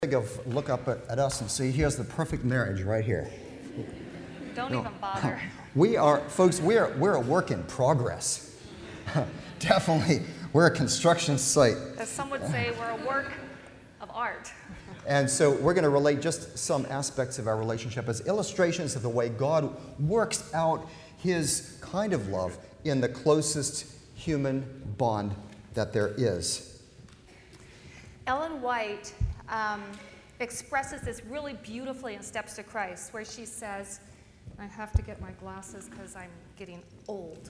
Look up at us and see, here's the perfect marriage right here. Don't even bother. We are, folks, we're a work in progress. Definitely, we're a construction site. As some would say, we're a work of art. And so we're going to relate just some aspects of our relationship as illustrations of the way God works out His kind of love in the closest human bond that there is. Ellen White expresses this really beautifully in Steps to Christ, where she says, I have to get my glasses because I'm getting old.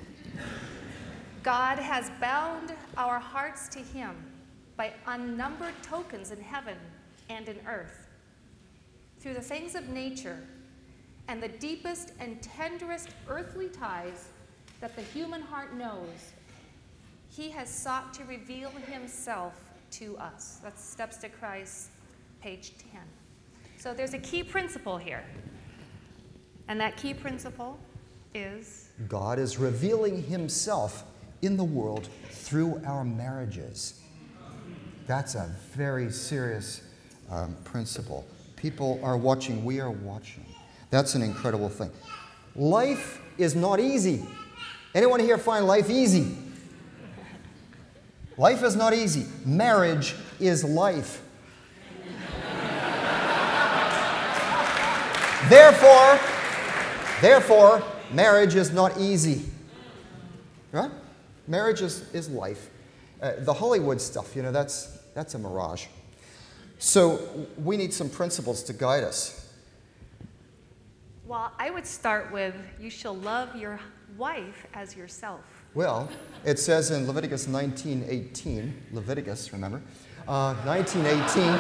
God has bound our hearts to Him by unnumbered tokens in heaven and in earth. Through the things of nature and the deepest and tenderest earthly ties that the human heart knows, He has sought to reveal Himself to us. That's Steps to Christ, page 10. So there's a key principle here. And that key principle is? God is revealing Himself in the world through our marriages. That's a very serious principle. People are watching. We are watching. That's an incredible thing. Life is not easy. Anyone here find life easy? Life is not easy. Marriage is life. Therefore, marriage is not easy. Right? Marriage is life. The Hollywood stuff, that's a mirage. So we need some principles to guide us. Well, I would start with, you shall love your wife as yourself. Well, it says in Leviticus 19:18, Leviticus, remember, 19:18,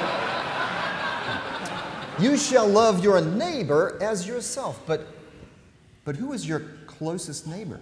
you shall love your neighbor as yourself. But who is your closest neighbor?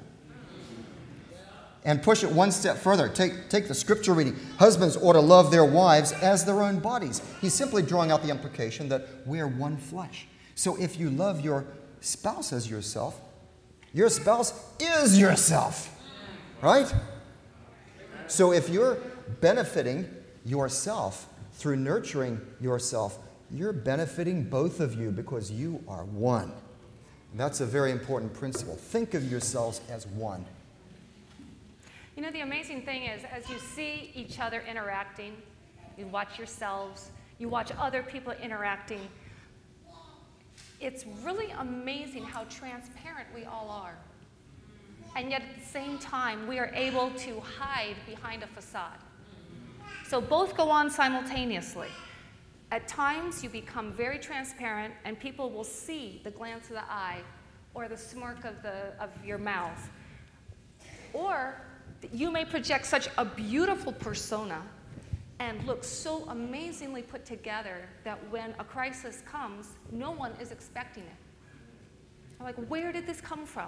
And push it one step further. Take the scripture reading. Husbands ought to love their wives as their own bodies. He's simply drawing out the implication that we're one flesh. So if you love your spouse as yourself, your spouse is yourself. Right? So if you're benefiting yourself through nurturing yourself, you're benefiting both of you because you are one. And that's a very important principle. Think of yourselves as one. You know, the amazing thing is, as you see each other interacting, you watch yourselves, you watch other people interacting, it's really amazing how transparent we all are. And yet at the same time, we are able to hide behind a facade. So both go on simultaneously. At times, you become very transparent, and people will see the glance of the eye or the smirk of your mouth. Or you may project such a beautiful persona and look so amazingly put together that when a crisis comes, no one is expecting it. I'm like, where did this come from?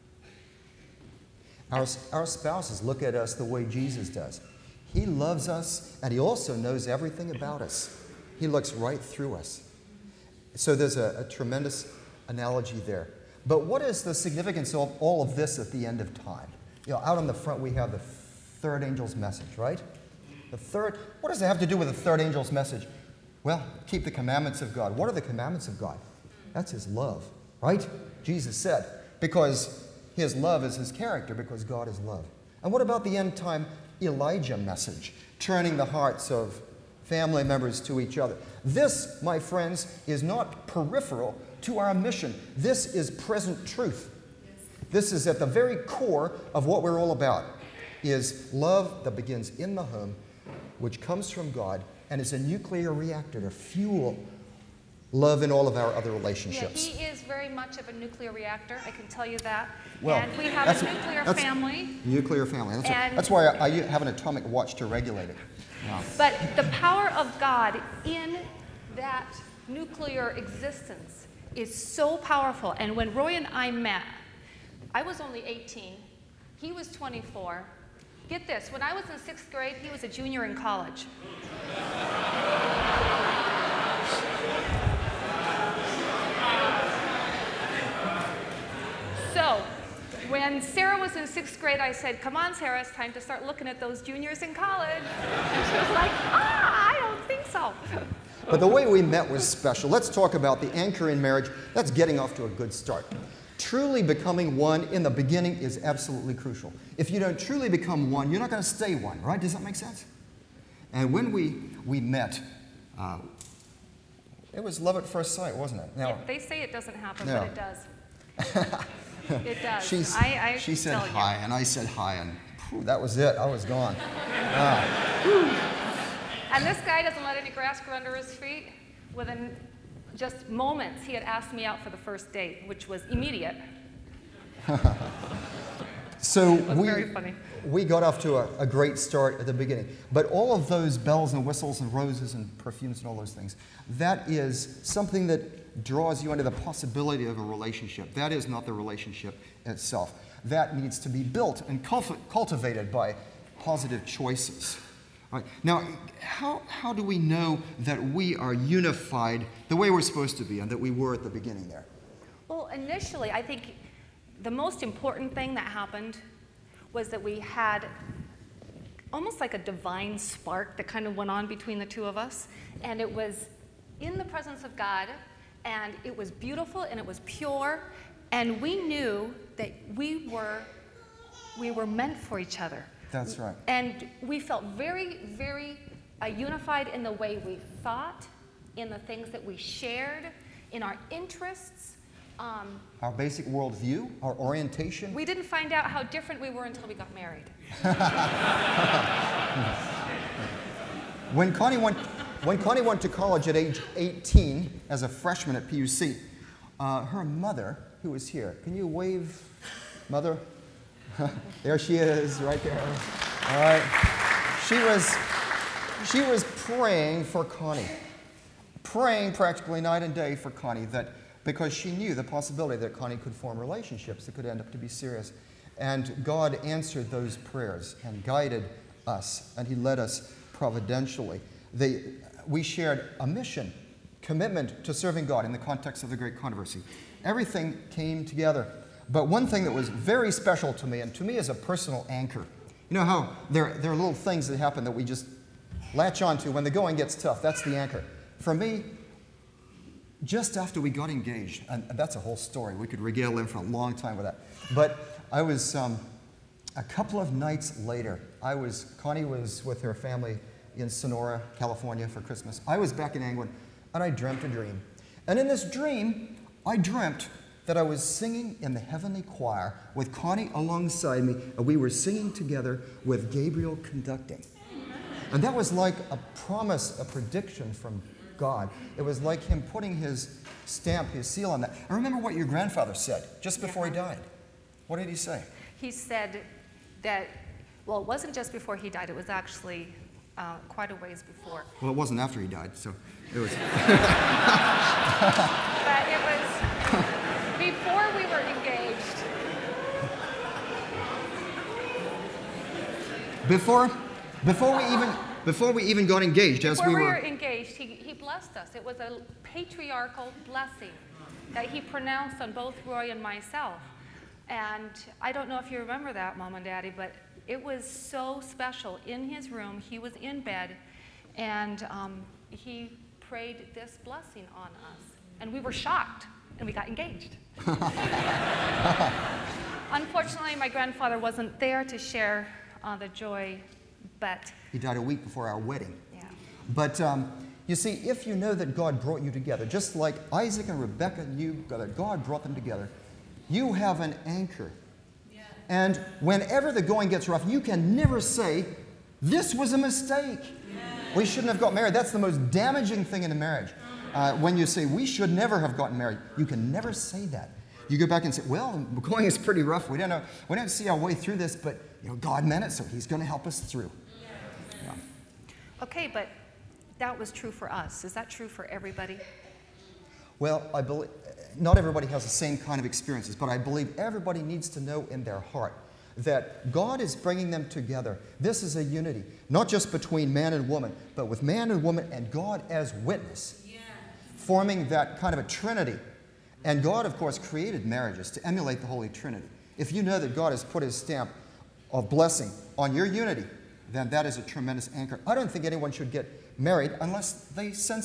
Our spouses look at us the way Jesus does. He loves us, and He also knows everything about us. He looks right through us. So there's a tremendous analogy there. But what is the significance of all of this at the end of time? Out on the front we have the third angel's message, right? What does it have to do with the third angel's message? Well, keep the commandments of God. What are the commandments of God? That's His love, right? Jesus said, because His love is His character, because God is love. And what about the end time Elijah message, turning the hearts of family members to each other? This, my friends, is not peripheral to our mission. This is present truth. This is at the very core of what we're all about, is love that begins in the home, which comes from God, and is a nuclear reactor to fuel love in all of our other relationships. Yeah, He is very much of a nuclear reactor, I can tell you that. Well, and we have a nuclear family. Nuclear family. That's why I have an atomic watch to regulate it. Yeah. But the power of God in that nuclear existence is so powerful. And when Roy and I met, I was only 18. He was 24. Get this, when I was in 6th grade, he was a junior in college. So, when Sarah was in 6th grade, I said, come on, Sarah, it's time to start looking at those juniors in college. And she was like, I don't think so. But the way we met was special. Let's talk about the anchor in marriage. That's getting off to a good start. Truly becoming one in the beginning is absolutely crucial. If you don't truly become one, you're not going to stay one, right? Does that make sense? And when we met, it was love at first sight, wasn't it? Now, they say it doesn't happen, no. but it does. It does. She said hi, and I said hi, and whew, that was it. I was gone. And this guy doesn't let any grass grow under his feet. Within just moments, he had asked me out for the first date, which was immediate. So very funny. We got off to a great start at the beginning. But all of those bells and whistles and roses and perfumes and all those things, that is something that draws you into the possibility of a relationship. That is not the relationship itself. That needs to be built and cultivated by positive choices. Right. Now, how do we know that we are unified the way we're supposed to be and that we were at the beginning there? Well, initially, I think the most important thing that happened was that we had almost like a divine spark that kind of went on between the two of us. And it was in the presence of God, and it was beautiful, and it was pure, and we knew that we were meant for each other. That's right. And we felt very, very unified in the way we thought, in the things that we shared, in our interests. Our basic worldview, our orientation. We didn't find out how different we were until we got married. When Connie went to college at age 18 as a freshman at PUC, her mother, who was here, can you wave, Mother? There she is, right there. All right. She was praying for Connie, praying practically night and day for Connie, because she knew the possibility that Connie could form relationships that could end up to be serious. And God answered those prayers and guided us, and He led us providentially. We shared a mission, commitment to serving God in the context of the Great Controversy. Everything came together. But one thing that was very special to me, and to me as a personal anchor, you know how there are little things that happen that we just latch onto when the going gets tough. That's the anchor. For me, just after we got engaged, and that's a whole story. We could regale in for a long time with that. But I was, a couple of nights later, Connie was with her family in Sonora, California for Christmas. I was back in England, and I dreamt a dream. And in this dream, I dreamt that I was singing in the heavenly choir with Connie alongside me, and we were singing together with Gabriel conducting. And that was like a promise, a prediction from God. It was like Him putting His stamp, His seal on that. I remember what your grandfather said just before he died. What did he say? He said that, well, it wasn't just before he died, it was actually quite a ways before. Well, it wasn't after he died, so it was. But it was before we were engaged. Before we even got engaged, Before we were engaged, he blessed us. It was a patriarchal blessing that He pronounced on both Roy and myself. And I don't know if you remember that, Mom and Daddy, but it was so special. In his room, he was in bed, and he prayed this blessing on us. And we were shocked, and we got engaged. Unfortunately, my grandfather wasn't there to share the joy, but... He died a week before our wedding. Yeah. But you see, if you know that God brought you together, just like Isaac and Rebekah knew that God brought them together, you have an anchor. Yeah. And whenever the going gets rough, you can never say, this was a mistake. Yeah. We shouldn't have got married. That's the most damaging thing in a marriage. When you say, we should never have gotten married, you can never say that. You go back and say, well, the going is pretty rough. We don't see our way through this, but God meant it, so He's going to help us through. Yeah. Okay, but that was true for us. Is that true for everybody? Well, I believe not everybody has the same kind of experiences, but I believe everybody needs to know in their heart that God is bringing them together. This is a unity, not just between man and woman, but with man and woman and God as witness, forming that kind of a trinity. And God, of course, created marriages to emulate the Holy Trinity. If you know that God has put His stamp of blessing on your unity, then that is a tremendous anchor. I don't think anyone should get married unless they sense that.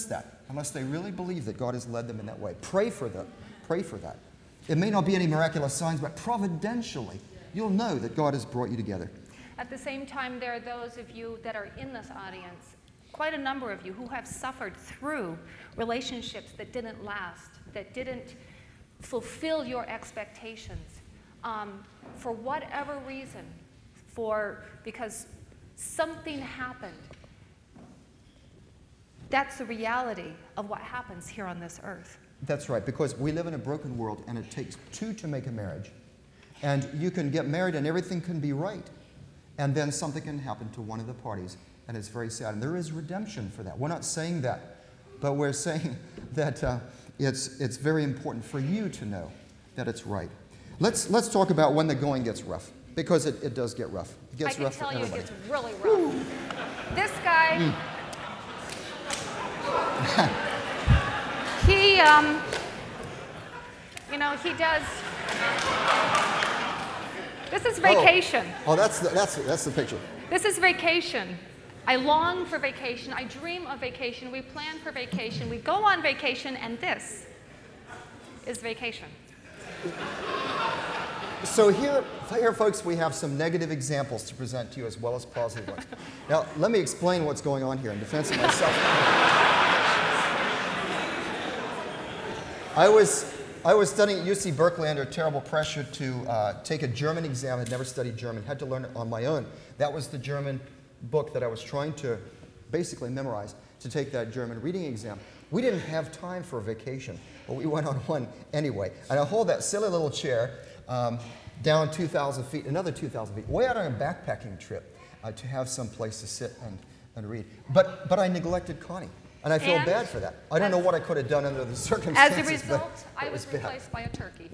unless they really believe that God has led them in that way. Pray for that. Pray for that. It may not be any miraculous signs, but providentially, you'll know that God has brought you together. At the same time, there are those of you that are in this audience, quite a number of you, who have suffered through relationships that didn't last, that didn't fulfill your expectations, for whatever reason, because something happened. That's the reality of what happens here on this earth. That's right, because we live in a broken world, and it takes two to make a marriage. And you can get married, and everything can be right. And then something can happen to one of the parties, and it's very sad. And there is redemption for that. We're not saying that, but we're saying that it's very important for you to know that it's right. Let's talk about when the going gets rough, because it does get rough. It gets rough for everybody. I can tell you it gets really rough. This guy, he does. This is vacation. Oh, that's the picture. This is vacation. I long for vacation. I dream of vacation. We plan for vacation. We go on vacation, and this is vacation. So here, folks, we have some negative examples to present to you as well as positive ones. Now, let me explain what's going on here in defense of myself. I was studying at UC Berkeley under terrible pressure to take a German exam. I'd never studied German, had to learn it on my own. That was the German book that I was trying to basically memorize to take that German reading exam. We didn't have time for a vacation, but we went on one anyway. And I hold that silly little chair down 2,000 feet, another 2,000 feet, way out on a backpacking trip to have some place to sit and read. But I neglected Connie. And I feel bad for that. I don't know what I could have done under the circumstances. As a result, I was bad. replaced by a turkey.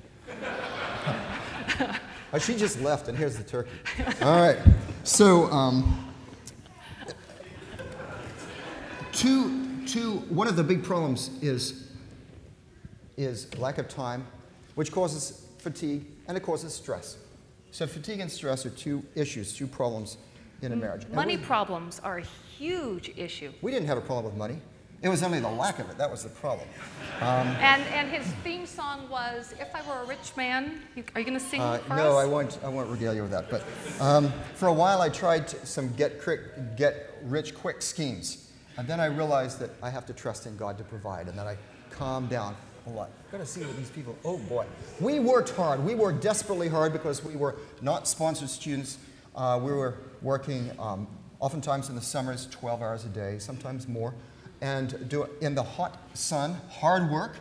She just left, and here's the turkey. All right. So, one of the big problems is lack of time, which causes fatigue, and it causes stress. So fatigue and stress are two problems in a marriage. Money problems are a huge issue. We didn't have a problem with money. It was only the lack of it. That was the problem. And his theme song was, "If I Were a Rich Man." Are you going to sing for us? No, I won't regale you with that. But for a while, I tried some get rich quick schemes. And then I realized that I have to trust in God to provide. And then I calmed down a lot. I've got to see what these people, oh boy. We worked hard. We worked desperately hard because we were not sponsored students. We were working oftentimes in the summers, 12 hours a day, sometimes more. And in the hot sun, hard work,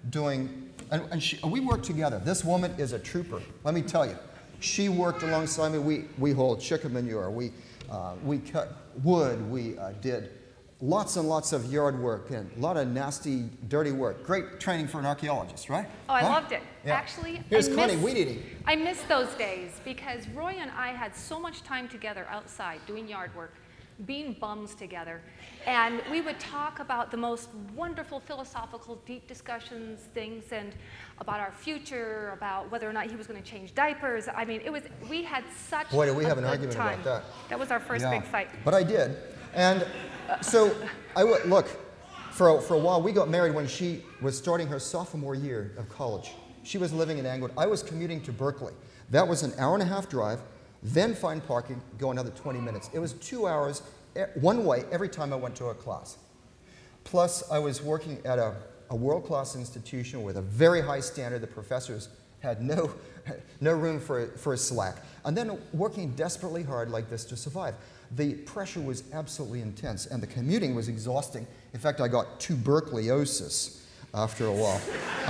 we worked together. This woman is a trooper, let me tell you. She worked alongside me. We hauled chicken manure. We cut wood. We did lots and lots of yard work and a lot of nasty, dirty work. Great training for an archaeologist, right? Oh, I loved it. Yeah. Actually, Here's Connie weed eating. I miss those days because Roy and I had so much time together outside doing yard work, being bums together, and we would talk about the most wonderful philosophical, deep discussions, things, and about our future, about whether or not he was going to change diapers. I mean, we had such Boy, did we have an good argument time. about that. That was our first big fight. But I did. And so, look, for a while, we got married when she was starting her sophomore year of college. She was living in Anglewood. I was commuting to Berkeley. That was an hour-and-a-half drive, then find parking, go another 20 minutes. It was 2 hours one way every time I went to a class. Plus, I was working at a world-class institution with a very high standard. The professors had no room for a slack. And then working desperately hard like this to survive. The pressure was absolutely intense, and the commuting was exhausting. In fact, I got tuberculosis after a while.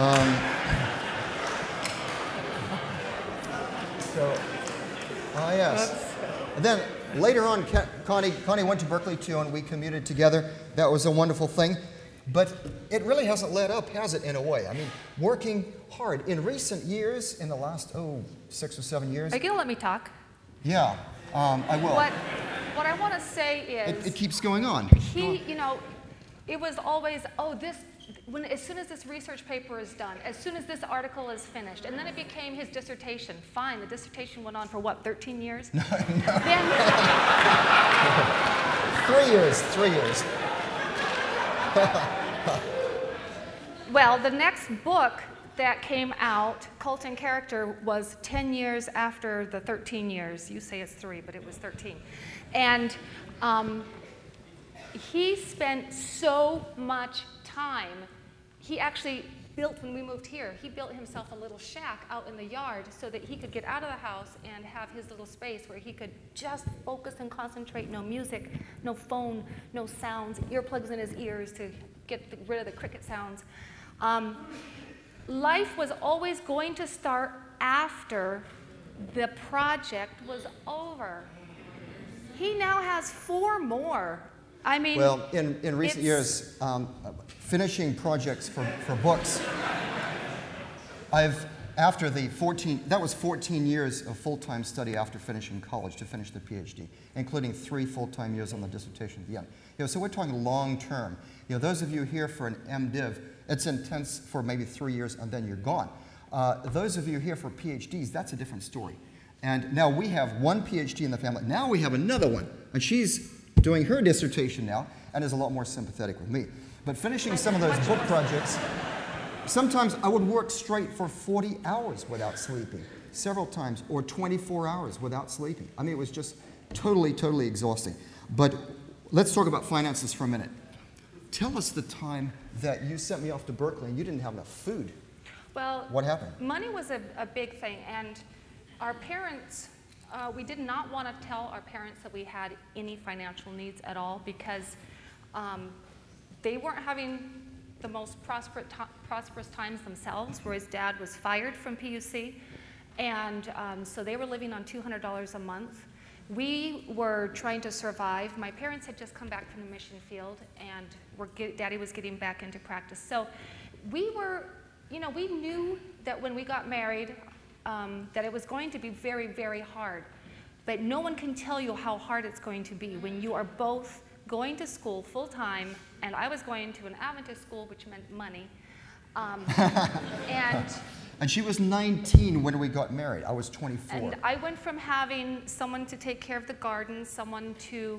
Yes. And then later on, Connie went to Berkeley too, and we commuted together. That was a wonderful thing. But it really hasn't let up, has it, in a way? I mean, working hard. In recent years, in the last, 6 or 7 years. Are you going to let me talk? Yeah, I will. What I want to say is... It keeps going on. It was always, as soon as this research paper is done, as soon as this article is finished, and then it became his dissertation. Fine, the dissertation went on for 13 years? No. Then, 3 years. Well, the next book that came out, Cult and Character, was 10 years after the 13 years. You say it's 3, but it was 13. And he spent so much time. He actually built, when we moved here, he built himself a little shack out in the yard so that he could get out of the house and have his little space where he could just focus and concentrate. No music, no phone, no sounds, earplugs in his ears to get rid of the cricket sounds. Life was always going to start after the project was over. He now has 4 more. I mean, well, in recent years, finishing projects for books, after the 14 years of full-time study after finishing college to finish the PhD, including 3 full-time years on the dissertation at the end. So we're talking long-term. Those of you here for an MDiv, it's intense for maybe 3 years and then you're gone. Those of you here for PhDs, that's a different story. And now we have 1 PhD in the family. Now we have another one, and she's doing her dissertation now and is a lot more sympathetic with me. But finishing some of those book projects, sometimes I would work straight for 40 hours without sleeping, several times, or 24 hours without sleeping. I mean, it was just totally, totally exhausting. But let's talk about finances for a minute. Tell us the time that you sent me off to Berkeley and you didn't have enough food. Well, what happened? Money was a big thing, and our parents, we did not want to tell our parents that we had any financial needs at all because they weren't having the most prosperous times themselves, where his dad was fired from PUC, and so they were living on $200 a month. We were trying to survive. My parents had just come back from the mission field, and Daddy was getting back into practice. So we were, we knew that when we got married, that it was going to be very, very hard. But no one can tell you how hard it's going to be when you are both going to school full-time, and I was going to an Adventist school, which meant money. And she was 19 when we got married. I was 24. And I went from having someone to take care of the garden, someone to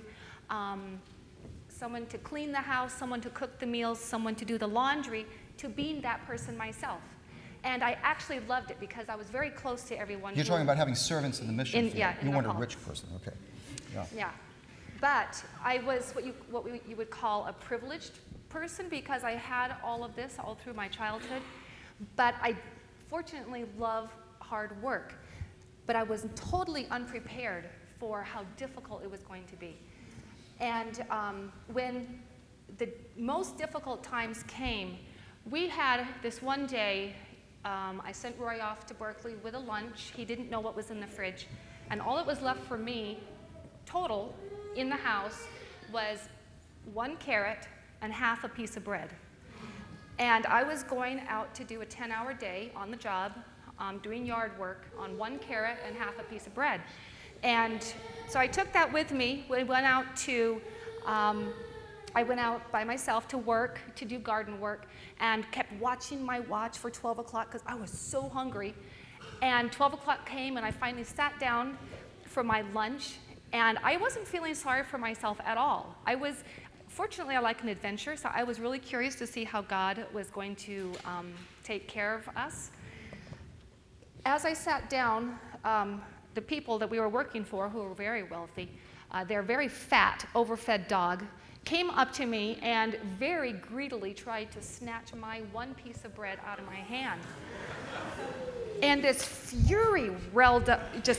clean the house, someone to cook the meals, someone to do the laundry, to being that person myself. And I actually loved it because I was very close to everyone. You're talking about having servants in the mission field. Yeah, you weren't a rich person, okay. Yeah. But I was what you would call a privileged person because I had all of this all through my childhood. But I fortunately love hard work. But I was totally unprepared for how difficult it was going to be. And when the most difficult times came, we had this one day, I sent Roy off to Berkeley with a lunch. He didn't know what was in the fridge. And all that was left for me, total, in the house, was 1 carrot and half a piece of bread. And I was going out to do a 10-hour day on the job, doing yard work on 1 carrot and half a piece of bread. And so I took that with me. We went out to, I went out by myself to work, to do garden work, and kept watching my watch for 12 o'clock because I was so hungry. And 12 o'clock came, and I finally sat down for my lunch, and I wasn't feeling sorry for myself at all. Fortunately, I like an adventure, so I was really curious to see how God was going to take care of us. As I sat down, the people that we were working for, who were very wealthy, their very fat, overfed dog, came up to me and very greedily tried to snatch my 1 piece of bread out of my hand. And this fury welled up, just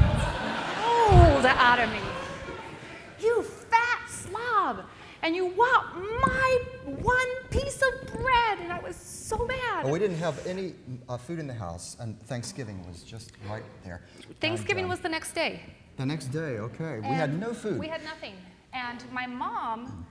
rolled out of me. You fat slob! And you want my 1 piece of bread! And I was so mad. Well, we didn't have any food in the house, and Thanksgiving was just right there. Thanksgiving was the next day. The next day, okay. We had no food. We had nothing. And my mom,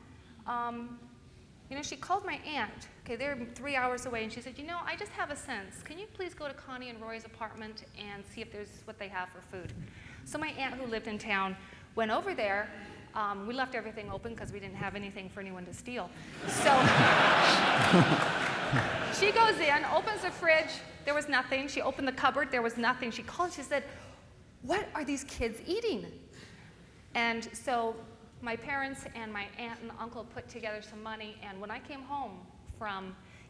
she called my aunt. Okay, they're 3 hours away, and she said, I just have a sense. Can you please go to Connie and Roy's apartment and see if there's what they have for food? So my aunt, who lived in town, went over there. We left everything open because we didn't have anything for anyone to steal. So she goes in, opens the fridge. There was nothing. She opened the cupboard. There was nothing. She called. She said, "What are these kids eating?" And so my parents and my aunt and uncle put together some money, and when I came home from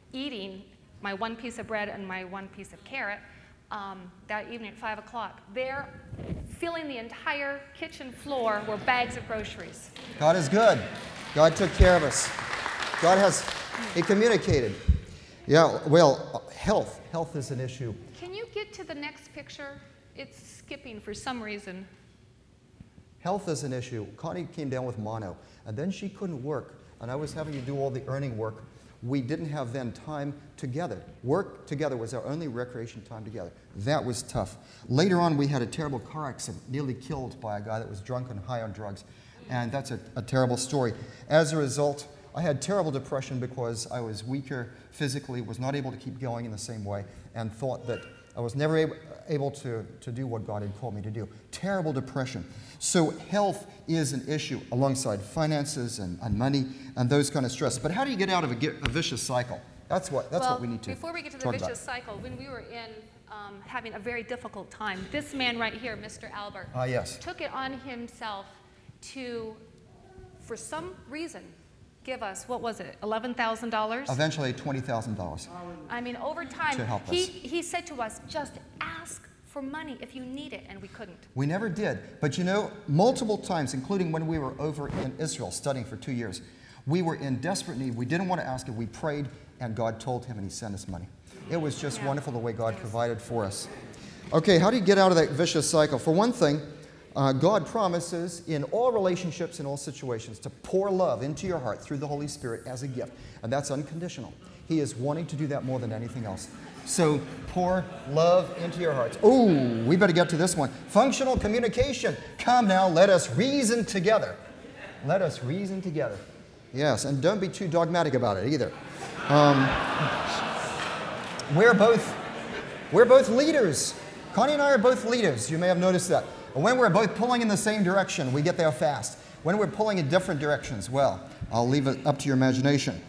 eating my one piece of bread and my one piece of carrot that evening at 5 o'clock. There, filling the entire kitchen floor were bags of groceries. God is good. God took care of us. God has, He communicated. Yeah, well, health. Health is an issue. Can you get to the next picture? It's skipping for some reason. Health is an issue. Connie came down with mono, and then she couldn't work, and I was having to do all the earning work. We didn't have then time together. Work together was our only recreation time together. That was tough. Later on, we had a terrible car accident, nearly killed by a guy that was drunk and high on drugs, and that's a terrible story. As a result, I had terrible depression because I was weaker physically, was not able to keep going in the same way, and thought that I was never able to do what God had called me to do. Terrible depression. So health is an issue alongside finances and money and those kind of stress. But how do you get out of a vicious cycle? That's what we need to before we get to the vicious cycle, when we were in having a very difficult time, this man right here, Mr. Albert, yes, took it on himself to, for some reason, give us, what was it, $11,000? Eventually $20,000. I mean, over time, to help us. He said to us, just ask for money if you need it, and we couldn't. We never did. But you know, multiple times, including when we were over in Israel studying for 2 years, we were in desperate need. We didn't want to ask it. We prayed, and God told him, and He sent us money. It was just wonderful the way God provided for us. Okay, how do you get out of that vicious cycle? For one thing, God promises in all relationships, in all situations, to pour love into your heart through the Holy Spirit as a gift. And that's unconditional. He is wanting to do that more than anything else. So pour love into your hearts. Oh, we better get to this one. Functional communication. Come now, let us reason together. Let us reason together. Yes, and don't be too dogmatic about it either. We're both leaders. Connie and I are both leaders. You may have noticed that. When we're both pulling in the same direction, we get there fast. When we're pulling in different directions, well, I'll leave it up to your imagination.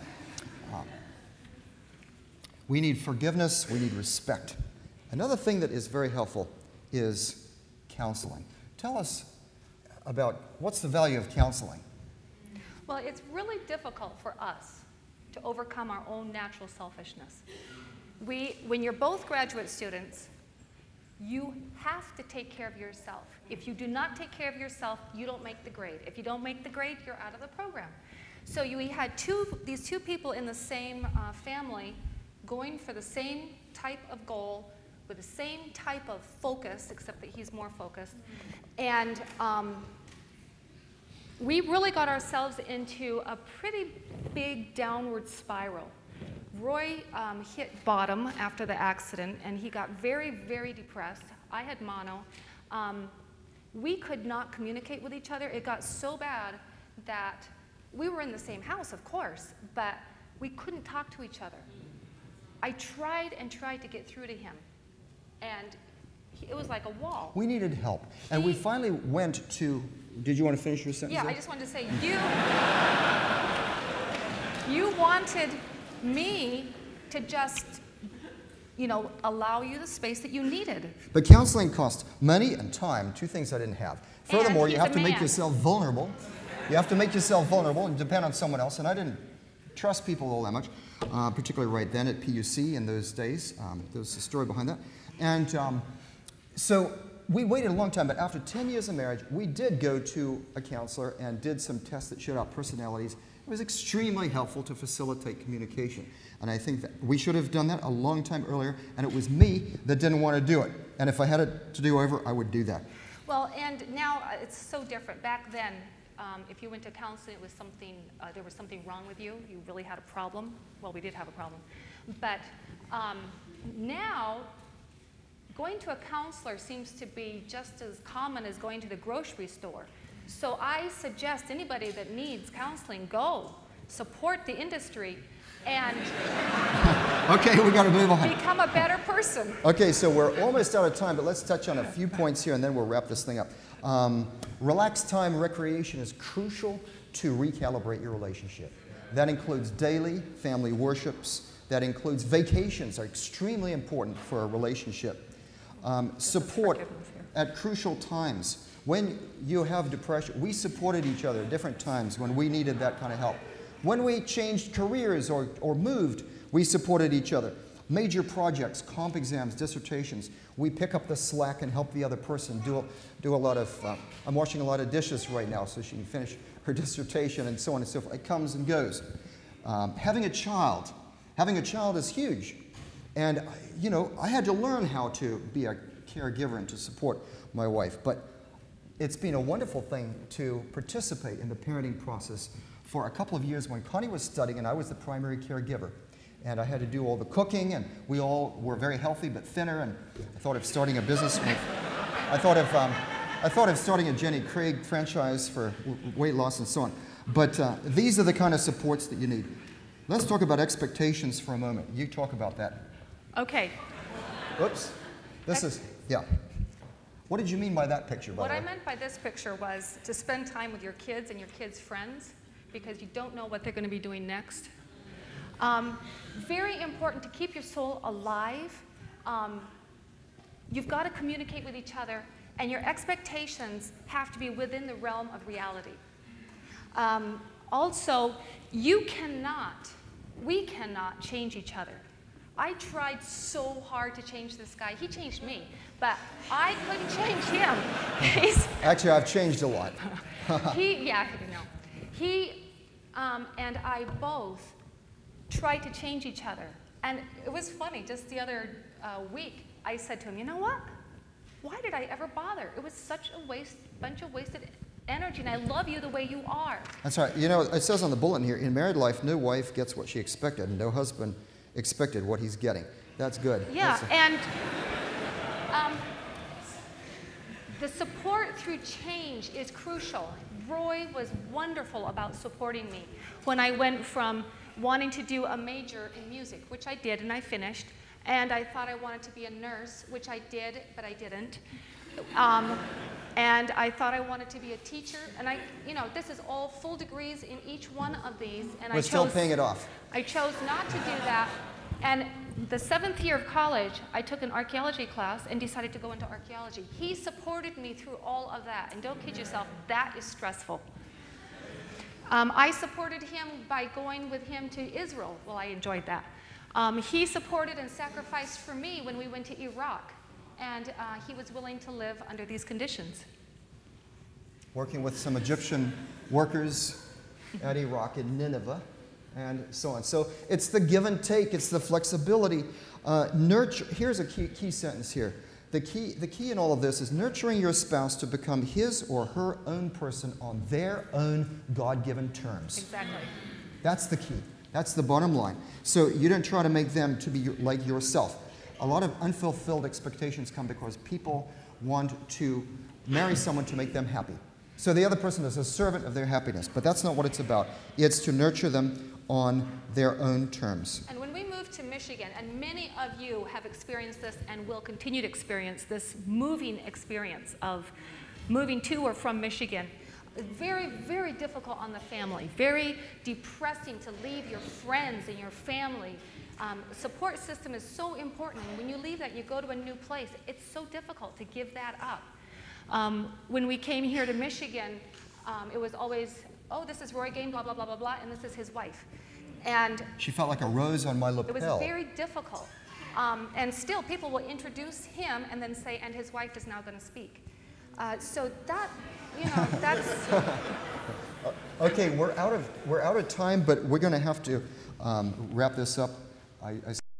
We need forgiveness. We need respect. Another thing that is very helpful is counseling. Tell us about what's the value of counseling? Well, it's really difficult for us to overcome our own natural selfishness. When you're both graduate students, you have to take care of yourself. If you do not take care of yourself, you don't make the grade. If you don't make the grade, you're out of the program. So we had these two people in the same family going for the same type of goal with the same type of focus, except that he's more focused. And we really got ourselves into a pretty big downward spiral. Roy hit bottom after the accident, and he got very, very depressed. I had mono. We could not communicate with each other. It got so bad that we were in the same house, of course, but we couldn't talk to each other. I tried and tried to get through to him, and it was like a wall. We needed help, and we finally went to... Did you want to finish your sentence? Yeah, I just wanted to say, you wanted me to just, allow you the space that you needed. But counseling costs money and time, two things I didn't have. Furthermore, you have to make yourself vulnerable. You have to make yourself vulnerable and depend on someone else, and I didn't trust people all that much, particularly right then at PUC in those days. There was a story behind that. And so we waited a long time, but after 10 years of marriage, we did go to a counselor and did some tests that showed our personalities. It was extremely helpful to facilitate communication. And I think that we should have done that a long time earlier, and it was me that didn't want to do it. And if I had it to do over, I would do that. Well, and now it's so different. Back then, if you went to counseling, it was there was something wrong with you. You really had a problem. Well, we did have a problem. But now, going to a counselor seems to be just as common as going to the grocery store. So I suggest anybody that needs counseling, go. Support the industry and okay, we got to move on. Become a better person. Okay, so we're almost out of time, but let's touch on a few points here and then we'll wrap this thing up. Relaxed time recreation is crucial to recalibrate your relationship. That includes daily family worships. That includes vacations are extremely important for a relationship. Support at crucial times. When you have depression, we supported each other at different times when we needed that kind of help. When we changed careers or moved, We supported each other. Major projects, comp exams, dissertations, we pick up the slack and help the other person do a lot of, I'm washing a lot of dishes right now so she can finish her dissertation and so on and so forth. It comes and goes. Having a child is huge. And, you know, I had to learn how to be a caregiver and to support my wife. But it's been a wonderful thing to participate in the parenting process for a couple of years when Connie was studying and I was the primary caregiver. And I had to do all the cooking, and we all were very healthy but thinner, and I thought of starting a business with, I thought of starting a Jenny Craig franchise for weight loss and so on. But these are the kind of supports that you need. Let's talk about expectations for a moment. You talk about that. Okay. Oops. Yeah. What did you mean by that picture, by the way? What I meant by this picture was to spend time with your kids and your kids' friends, because you don't know what they're going to be doing next. Very important to keep your soul alive. You've got to communicate with each other, and your expectations have to be within the realm of reality. Also, we cannot change each other. I tried so hard to change this guy. He changed me, but I couldn't change him. Actually, I've changed a lot. He and I both tried to change each other. And it was funny, just the other week, I said to him, you know what? Why did I ever bother? It was such a bunch of wasted energy, and I love you the way you are. That's right. You know, it says on the bulletin here, in married life, no wife gets what she expected, and no husband expected what he's getting. That's good. Yeah, and the support through change is crucial. Roy was wonderful about supporting me when I went from wanting to do a major in music, which I did and I finished, and I thought I wanted to be a nurse, which I did, but I didn't. And I thought I wanted to be a teacher, and this is all full degrees in each one of these, and We're still paying it off. I chose not to do that. And the 7th year of college, I took an archaeology class and decided to go into archaeology. He supported me through all of that, and don't kid yourself, that is stressful. I supported him by going with him to Israel. Well, I enjoyed that. He supported and sacrificed for me when we went to Iraq, and he was willing to live under these conditions. Working with some Egyptian workers at Iraq in Nineveh, and so on. So it's the give and take, it's the flexibility. Nurture. Here's a key sentence here. The key in all of this is nurturing your spouse to become his or her own person on their own God-given terms. Exactly. That's the key. That's the bottom line. So you don't try to make them to be like yourself. A lot of unfulfilled expectations come because people want to marry someone to make them happy. So the other person is a servant of their happiness, but that's not what it's about. It's to nurture them on their own terms. And when we moved to Michigan, and many of you have experienced this and will continue to experience this moving experience of moving to or from Michigan, very, very difficult on the family, very depressing to leave your friends and your family. Support system is so important. And when you leave that, you go to a new place. It's so difficult to give that up. When we came here to Michigan, it was always, oh, this is Roy Gain, blah, blah, blah, blah, blah, and this is his wife. And she felt like a rose on my lapel. It was very difficult. And still, people will introduce him and then say, and his wife is now going to speak. So that, that's... Okay, we're out of time, but we're going to have to wrap this up. I